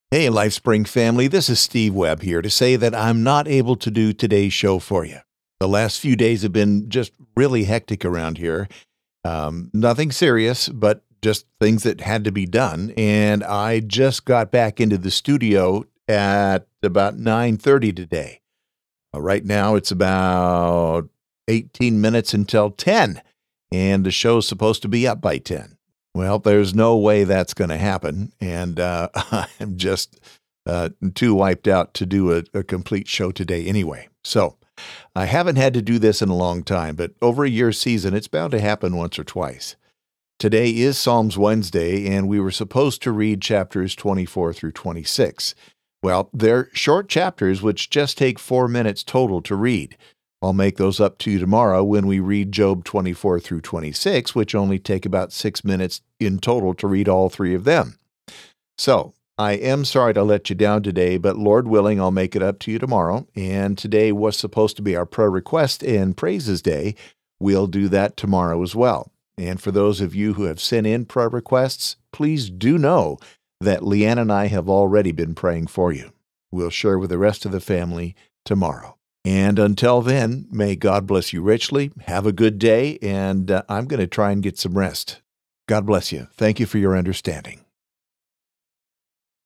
Hey, LifeSpring family, this is Steve Webb here to say that I'm not able to do today's show for you. The last few days have been just really hectic around here. Nothing serious, but just things that had to be done. And I just got back into the studio at about 9:30 today. Right now, it's about 18 minutes until 10, and the show's supposed to be up by 10. Well, there's no way that's going to happen, and I'm just too wiped out to do a complete show today anyway. So I haven't had to do this in a long time, but over a year's season, it's bound to happen once or twice. Today is Psalms Wednesday, and we were supposed to read chapters 24 through 26. Well, they're short chapters which just take 4 minutes total to read. I'll make those up to you tomorrow when we read Job 24 through 26, which only take about 6 minutes in total to read all three of them. So, I am sorry to let you down today, but Lord willing, I'll make it up to you tomorrow. And today was supposed to be our prayer request and praises day. We'll do that tomorrow as well. And for those of you who have sent in prayer requests, please do know that Leanne and I have already been praying for you. We'll share with the rest of the family tomorrow. And until then, may God bless you richly. Have a good day, and I'm going to try and get some rest. God bless you. Thank you for your understanding.